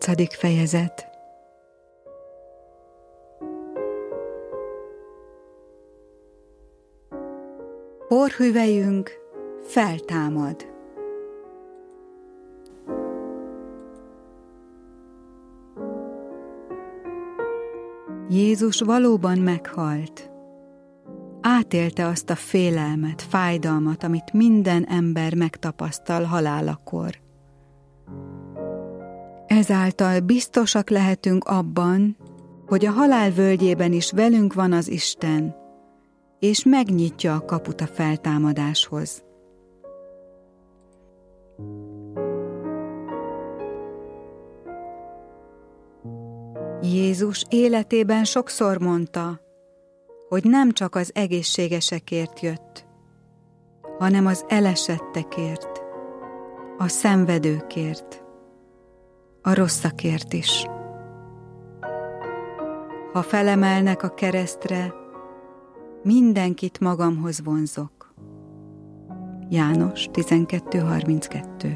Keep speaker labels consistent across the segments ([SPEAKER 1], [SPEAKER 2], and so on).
[SPEAKER 1] 8. fejezet. Porhüvelyünk feltámad. Jézus valóban meghalt. Átélte azt a félelmet, fájdalmat, amit minden ember megtapasztal halálakor. Ezáltal biztosak lehetünk abban, hogy a halál völgyében is velünk van az Isten, és megnyitja a kaput a feltámadáshoz. Jézus életében sokszor mondta, hogy nem csak az egészségesekért jött, hanem az elesettekért, a szenvedőkért, a rosszakért is. Ha felemelnek a keresztre, mindenkit magamhoz vonzok. János 12:32.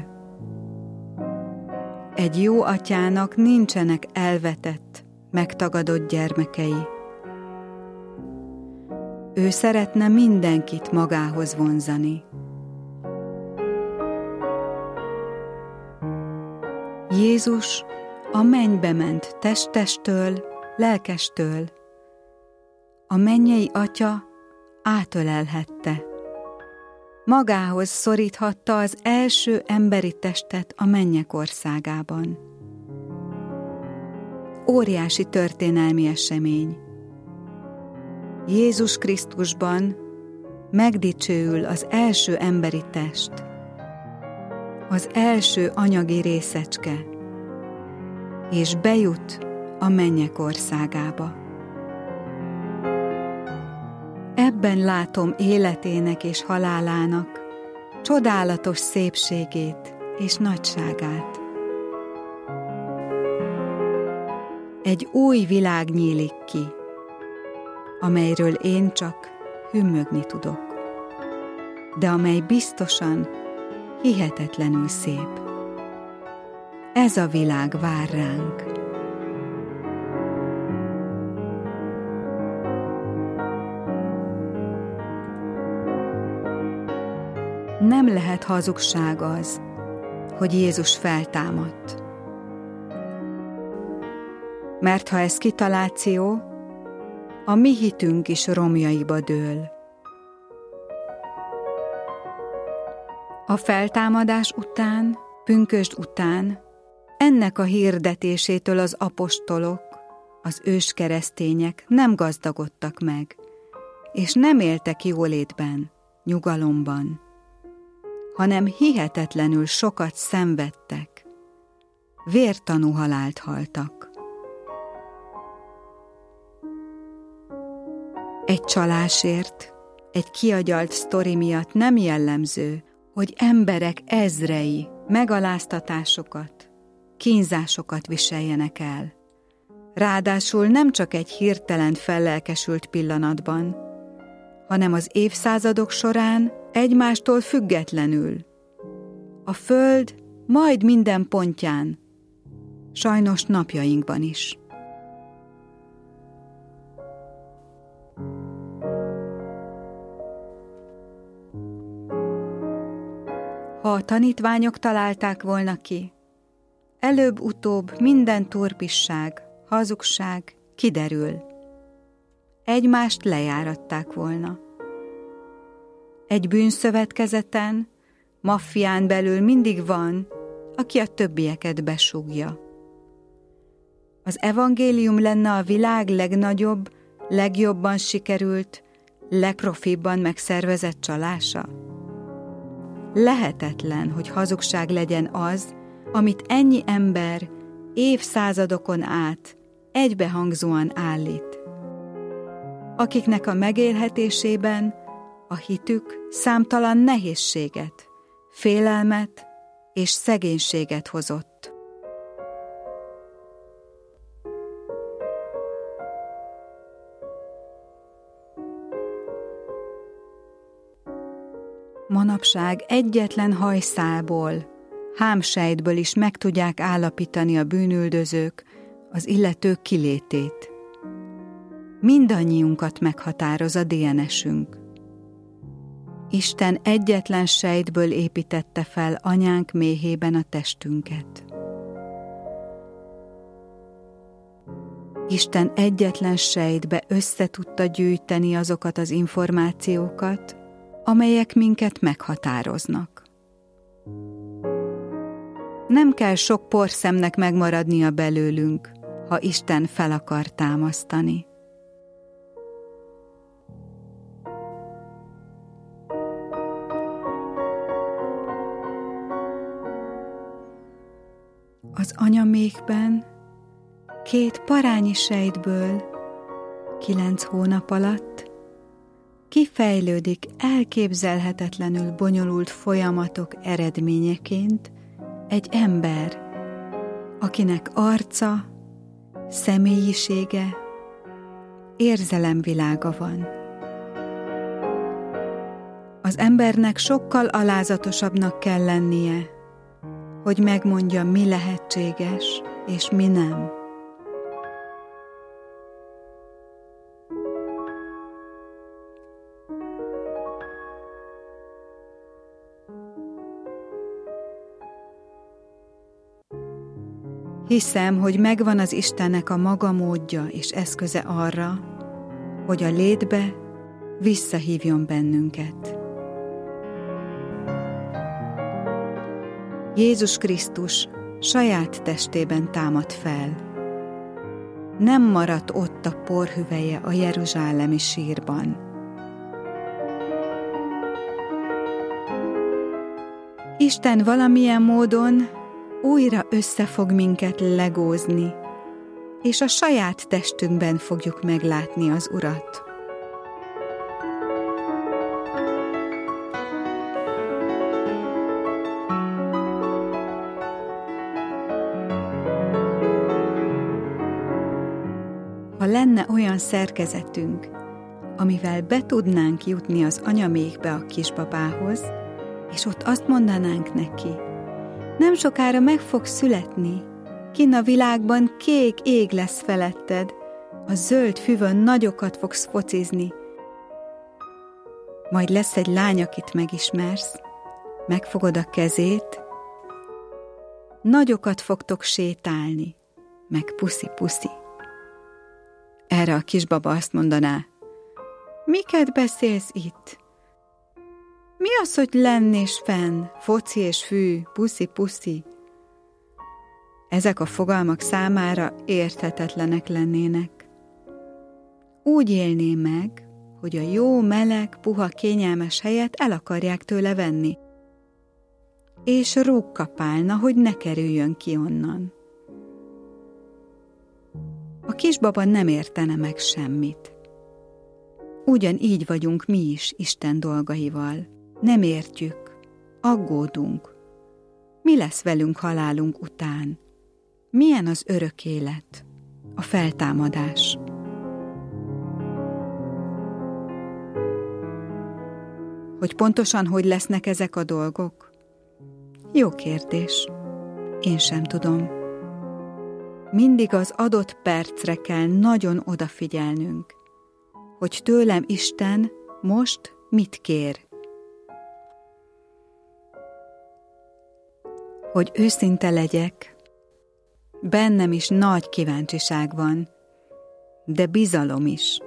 [SPEAKER 1] Egy jó atyának nincsenek elvetett, megtagadott gyermekei. Ő szeretne mindenkit magához vonzani. Jézus a mennybe ment testestől, lelkestől. A mennyei Atya átölelhette. Magához szoríthatta az első emberi testet a mennyek országában. Óriási történelmi esemény. Jézus Krisztusban megdicsőül az első emberi test, az első anyagi részecske, és bejut a mennyek országába. Ebben látom életének és halálának csodálatos szépségét és nagyságát. Egy új világ nyílik ki, amelyről én csak hümmögni tudok, de amely biztosan hihetetlenül szép. Ez a világ vár ránk. Nem lehet hazugság az, hogy Jézus feltámadt. Mert ha ez kitaláció, a mi hitünk is romjaiba dől. A feltámadás után, pünkösd után, ennek a hirdetésétől az apostolok, az őskeresztények nem gazdagodtak meg, és nem éltek jólétben, nyugalomban, hanem hihetetlenül sokat szenvedtek, vértanú halált haltak. Egy csalásért, egy kiagyalt sztori miatt nem jellemző, hogy emberek ezrei megaláztatásokat, kínzásokat viseljenek el. Ráadásul nem csak egy hirtelen fellelkesült pillanatban, hanem az évszázadok során egymástól függetlenül. A Föld majd minden pontján, sajnos napjainkban is. Ha a tanítványok találták volna ki, előbb-utóbb minden turpisság, hazugság kiderül. Egymást lejáratták volna. Egy bűnszövetkezeten, maffián belül mindig van, aki a többieket besúgja. Az evangélium lenne a világ legnagyobb, legjobban sikerült, legprofibban megszervezett csalása? Lehetetlen, hogy hazugság legyen az, amit ennyi ember évszázadokon át egybehangzóan állít. Akiknek a megélhetésében a hitük számtalan nehézséget, félelmet és szegénységet hozott. Manapság egyetlen hajszálból hámsejtből is meg tudják állapítani a bűnüldözők az illetők kilétét. Mindannyiunkat meghatároz a DNS-ünk. Isten egyetlen sejtből építette fel anyánk méhében a testünket. Isten egyetlen sejtbe össze tudta gyűjteni azokat az információkat, amelyek minket meghatároznak. Nem kell sok porszemnek megmaradnia belőlünk, ha Isten fel akar támasztani. Az anyaméhben 2 parányi sejtből 9 hónap alatt kifejlődik elképzelhetetlenül bonyolult folyamatok eredményeként egy ember, akinek arca, személyisége, érzelemvilága van. Az embernek sokkal alázatosabbnak kell lennie, hogy megmondja, mi lehetséges és mi nem. Hiszem, hogy megvan az Istennek a maga módja és eszköze arra, hogy a létbe visszahívjon bennünket. Jézus Krisztus saját testében támad fel. Nem maradt ott a porhüvelye a jeruzsálemi sírban. Isten valamilyen módon újra össze fog minket legózni, és a saját testünkben fogjuk meglátni az Urat. Ha lenne olyan szerkezetünk, amivel be tudnánk jutni az anyaméhbe a kisbabához, és ott azt mondanánk neki, nem sokára meg fog születni, kinn a világban kék ég lesz feletted, a zöld füvön nagyokat fogsz focizni, majd lesz egy lány, akit megismersz, megfogod a kezét, nagyokat fogtok sétálni, meg puszi-puszi. Erre a kisbaba azt mondaná, miket beszélsz itt? Mi az, hogy lenn és fenn, foci és fű, puszi-puszi? Ezek a fogalmak számára érthetetlenek lennének. Úgy élné meg, hogy a jó, meleg, puha, kényelmes helyet el akarják tőle venni, és rúgkapálna, hogy ne kerüljön ki onnan. A kisbaba nem értene meg semmit. Ugyanígy vagyunk mi is Isten dolgaival. Nem értjük, aggódunk. Mi lesz velünk halálunk után? Milyen az örök élet, a feltámadás? Hogy pontosan hogy lesznek ezek a dolgok? Jó kérdés. Én sem tudom. Mindig az adott percre kell nagyon odafigyelnünk, hogy tőlem Isten most mit kér. Hogy őszinte legyek, bennem is nagy kíváncsiság van, de bizalom is.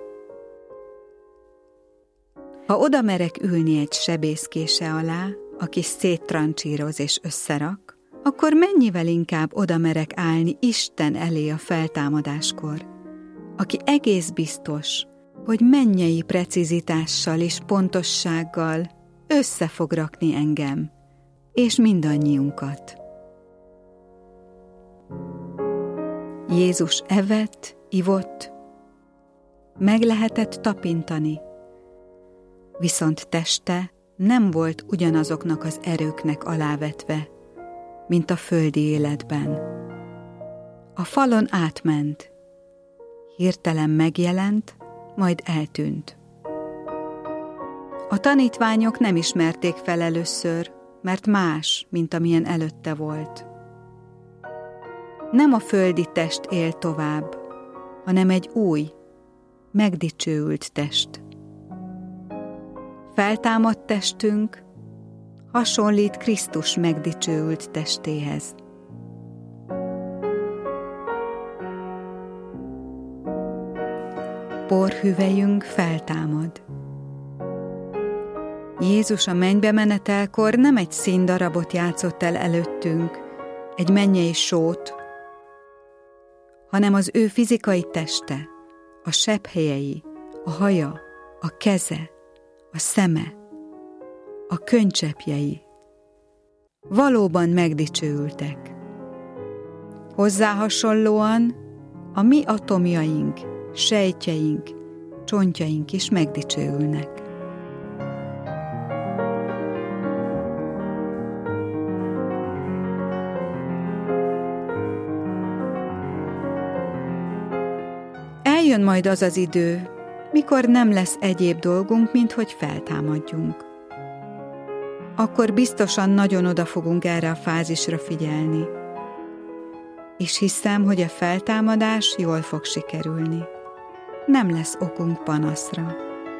[SPEAKER 1] Ha oda merek ülni egy sebészkése alá, aki széttrancsíroz és összerak, akkor mennyivel inkább oda merek állni Isten elé a feltámadáskor, aki egész biztos, hogy mennyei precizitással és pontossággal össze fog rakni engem, és mindannyiunkat. Jézus evett, ivott, meg lehetett tapintani, viszont teste nem volt ugyanazoknak az erőknek alávetve, mint a földi életben. A falon átment, hirtelen megjelent, majd eltűnt. A tanítványok nem ismerték fel először, mert más, mint amilyen előtte volt. Nem a földi test él tovább, hanem egy új, megdicsőült test. Feltámadt testünk hasonlít Krisztus megdicsőült testéhez. Porhüvelyünk feltámad. Jézus a mennybe menetelkor nem egy színdarabot játszott el előttünk, egy mennyei sót, hanem az ő fizikai teste, a sebhelyei, a haja, a keze, a szeme, a könycseppjei valóban megdicsőültek. Hozzá hasonlóan a mi atomjaink, sejtjeink, csontjaink is megdicsőülnek. Eljön majd az az idő, mikor nem lesz egyéb dolgunk, mint hogy feltámadjunk. Akkor biztosan nagyon oda fogunk erre a fázisra figyelni. És hiszem, hogy a feltámadás jól fog sikerülni. Nem lesz okunk panaszra.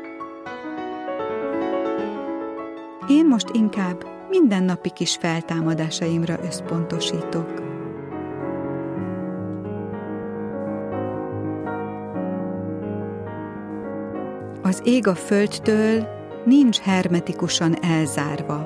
[SPEAKER 1] Én most inkább mindennapi kis feltámadásaimra összpontosítok. Az ég a földtől nincs hermetikusan elzárva.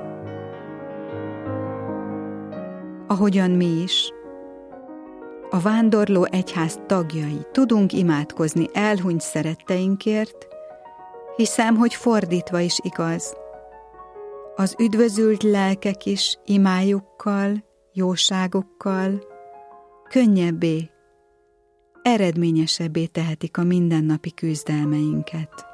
[SPEAKER 1] Ahogyan mi is, a vándorló egyház tagjai tudunk imádkozni elhunyt szeretteinkért, hiszem, hogy fordítva is igaz. Az üdvözült lelkek is imájukkal, jóságukkal könnyebbé, eredményesebbé tehetik a mindennapi küzdelmeinket.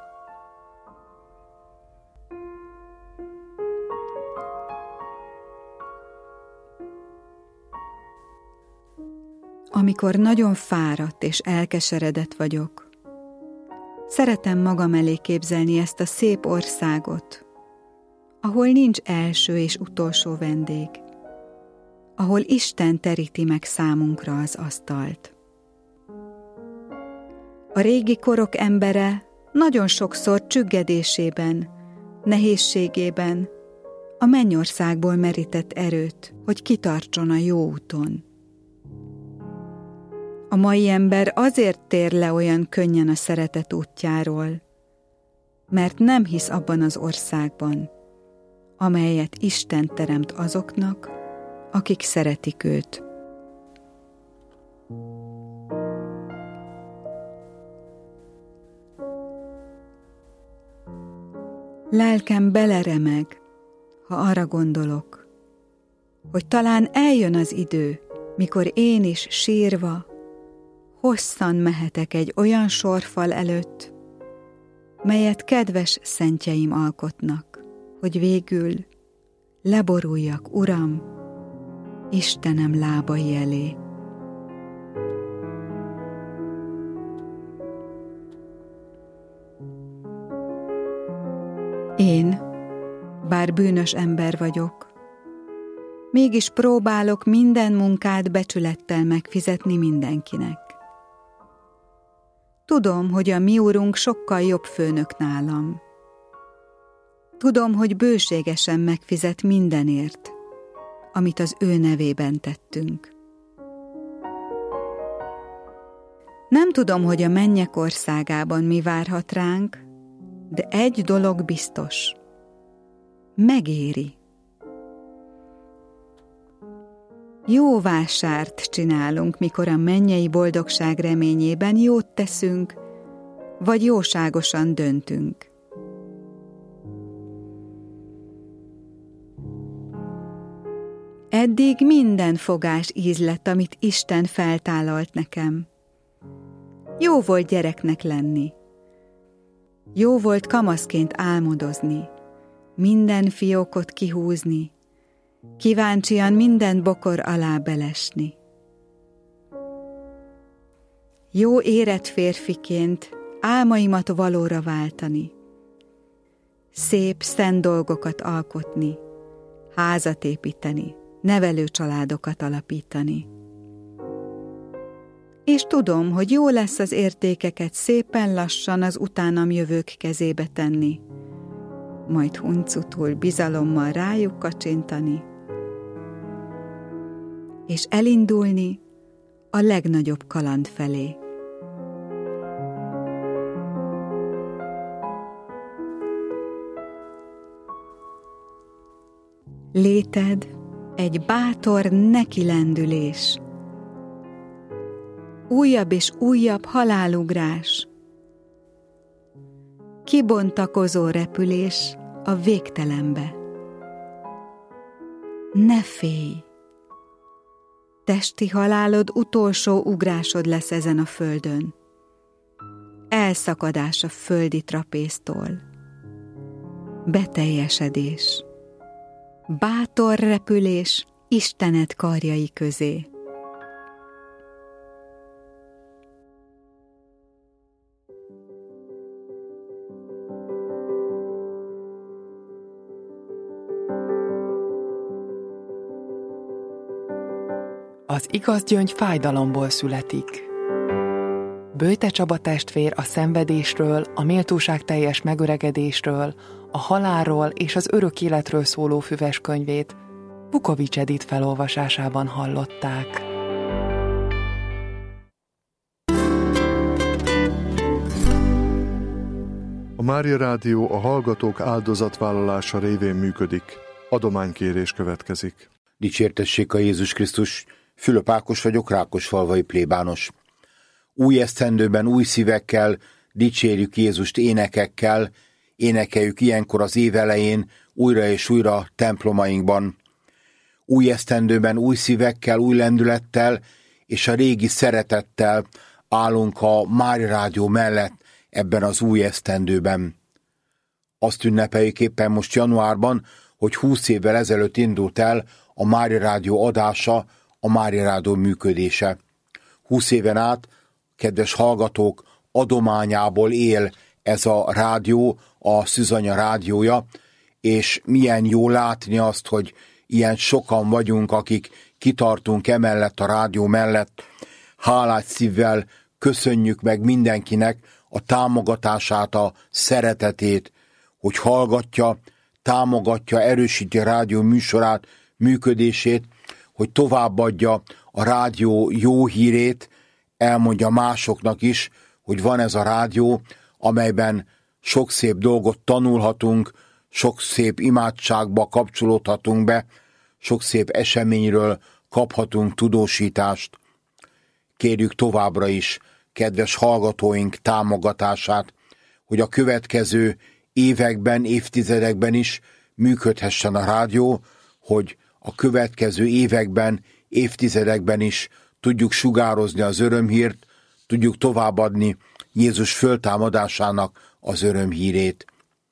[SPEAKER 1] Amikor nagyon fáradt és elkeseredett vagyok, szeretem magam elé képzelni ezt a szép országot, ahol nincs első és utolsó vendég, ahol Isten teríti meg számunkra az asztalt. A régi korok embere nagyon sokszor csüggedésében, nehézségében a mennyországból merített erőt, hogy kitartson a jó úton. A mai ember azért tér le olyan könnyen a szeretet útjáról, mert nem hisz abban az országban, amelyet Isten teremt azoknak, akik szeretik őt. Lelkem beleremeg, ha arra gondolok, hogy talán eljön az idő, mikor én is sírva, hosszan mehetek egy olyan sorfal előtt, melyet kedves szentjeim alkotnak, hogy végül leboruljak, Uram, Istenem lábai elé. Én, bár bűnös ember vagyok, mégis próbálok minden munkát becsülettel megfizetni mindenkinek. Tudom, hogy a mi Urunk sokkal jobb főnök nálam. Tudom, hogy bőségesen megfizet mindenért, amit az ő nevében tettünk. Nem tudom, hogy a mennyek országában mi várhat ránk, de egy dolog biztos. Megéri. Jó vásárt csinálunk, mikor a mennyei boldogság reményében jót teszünk, vagy jóságosan döntünk. Eddig minden fogás íz lett, amit Isten feltálalt nekem. Jó volt gyereknek lenni. Jó volt kamaszként álmodozni, minden fiókot kihúzni, kíváncsian minden bokor alá belesni. Jó érett férfiként álmaimat valóra váltani, szép, szent dolgokat alkotni, házat építeni, nevelőcsaládokat alapítani. És tudom, hogy jó lesz az értékeket szépen lassan az utánam jövők kezébe tenni, majd huncutul bizalommal rájuk kacsintani, és elindulni a legnagyobb kaland felé. Léted egy bátor nekilendülés, újabb és újabb halálugrás, kibontakozó repülés a végtelenbe. Ne félj! Testi halálod utolsó ugrásod lesz ezen a földön. Elszakadás a földi trapéztól. Beteljesedés. Bátor repülés Istened karjai közé.
[SPEAKER 2] Az igaz gyöngy fájdalomból születik. Böjte Csaba testvér a szenvedésről, a méltóságteljes megöregedésről, a halálról és az örök életről szóló füves könyvét Vukovics Edith felolvasásában hallották.
[SPEAKER 3] A Mária Rádió a hallgatók áldozatvállalása révén működik. Adománykérés következik.
[SPEAKER 4] Dicsértessék a Jézus Krisztus! Fülöp Ákos vagyok, rákosfalvai plébános. Új esztendőben, új szívekkel dicsérjük Jézust énekekkel, énekeljük ilyenkor az év elején újra és újra templomainkban. Új esztendőben, új szívekkel, új lendülettel és a régi szeretettel állunk a Mária Rádió mellett ebben az új esztendőben. Azt ünnepeljük éppen most januárban, hogy 20 évvel ezelőtt indult el a Mária Rádió adása, a Mária Rádió működése. 20 éven át, kedves hallgatók, adományából él ez a rádió, a Szűzanya rádiója, és milyen jó látni azt, hogy ilyen sokan vagyunk, akik kitartunk emellett a rádió mellett. Hálás szívvel köszönjük meg mindenkinek a támogatását, a szeretetét, hogy hallgatja, támogatja, erősíti a rádió műsorát, működését, hogy továbbadja a rádió jó hírét, elmondja másoknak is, hogy van ez a rádió, amelyben sok szép dolgot tanulhatunk, sok szép imádságba kapcsolódhatunk be, sok szép eseményről kaphatunk tudósítást. Kérjük továbbra is kedves hallgatóink támogatását, hogy a következő években, évtizedekben is működhessen a rádió, hogy a következő években, évtizedekben is tudjuk sugározni az örömhírt, tudjuk továbbadni Jézus föltámadásának az örömhírét.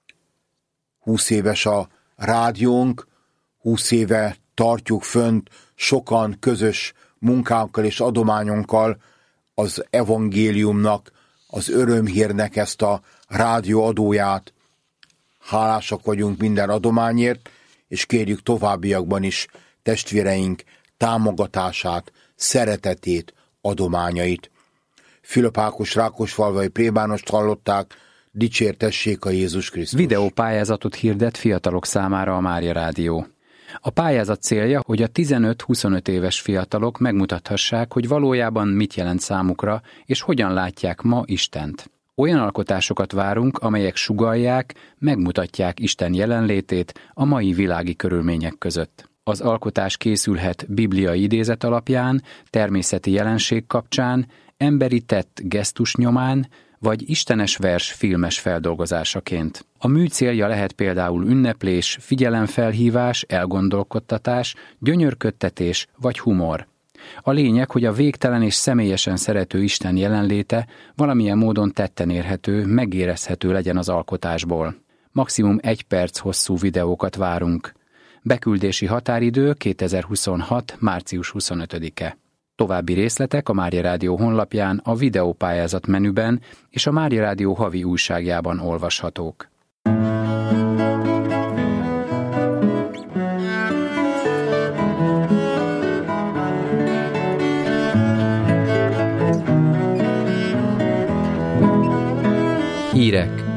[SPEAKER 4] 20 éves a rádiónk, 20 éve tartjuk fönt sokan közös munkánkkal és adományunkkal az evangéliumnak, az örömhírnek ezt a rádióadóját. Hálásak vagyunk minden adományért, és kérjük továbbiakban is testvéreink támogatását, szeretetét, adományait. Fülöp Ákos rákosfalvai plébánost hallották, dicsértessék a Jézus Krisztus.
[SPEAKER 5] Videópályázatot hirdet fiatalok számára a Mária Rádió. A pályázat célja, hogy a 15-25 éves fiatalok megmutathassák, hogy valójában mit jelent számukra, és hogyan látják ma Istent. Olyan alkotásokat várunk, amelyek sugallják, megmutatják Isten jelenlétét a mai világi körülmények között. Az alkotás készülhet bibliai idézet alapján, természeti jelenség kapcsán, emberi tett gesztus nyomán, vagy istenes vers filmes feldolgozásaként. A mű célja lehet például ünneplés, figyelemfelhívás, elgondolkodtatás, gyönyörködtetés vagy humor. A lényeg, hogy a végtelen és személyesen szerető Isten jelenléte valamilyen módon tetten érhető, megérezhető legyen az alkotásból. Maximum 1 perc hosszú videókat várunk. Beküldési határidő 2026. március 25-e. További részletek a Mária Rádió honlapján, a videópályázat menüben és a Mária Rádió havi újságjában olvashatók. Hírek